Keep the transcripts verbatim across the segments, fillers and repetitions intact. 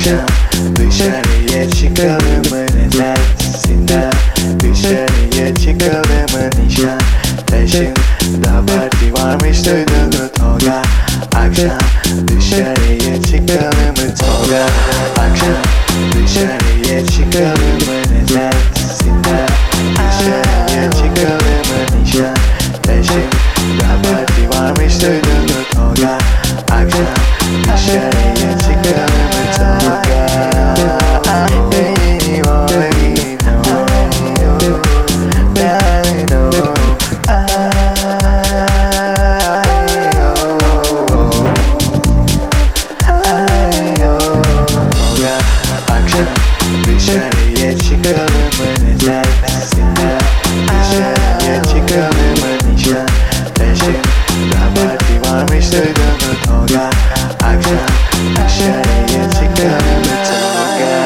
Akşam dışarıya çıkalım mı ne dersin? Dışarıya çıkalım mı nişan taşında parti varmış duydun mu Tolga? Akşam dışarıya çıkalım mı Tolga? Akşam dışarıya çıkalım mı ne dersin? Dışarıya çıkalım mı nişan taşında parti varmış duydun mu Tolga? Akşam dışarıya çıkalım mı Tolga? Dışarıya çıkalım mı ne dersin? Dışarıya çıkalım mı nişan taşında parti varmış duydun mu Tolga? Akşam dışarıya çıkalım mı Tolga?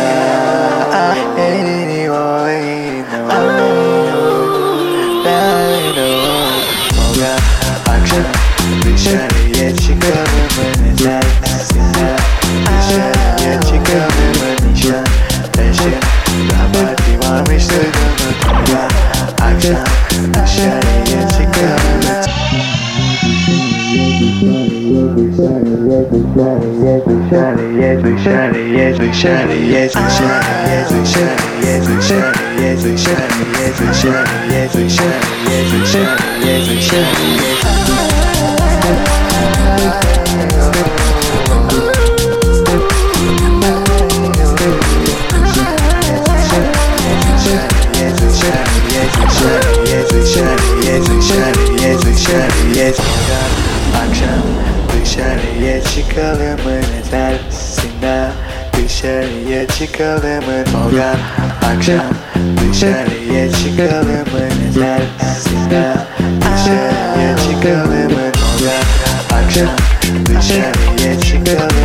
Tolga akşam dışarıya çıkalım mı ne dersin? Dışarıya çıkalım mı nişan taşında parti varmış duydun mu Tolga? Akşam dışarıya çıkalım mı Dışarıya dışarıya dışarıya dışarıya dışarıya dışarıya dışarıya dışarıya dışarıya dışarıya dışarıya dışarıya Akşam dışarıya çıkalım mı ne dersin? Dışarıya çıkalım mı Tolga? Akşam dışarıya çıkalım mı ne dersin? Dışarıya çıkalım mı Tolga? Akşam dışarıya çıkalım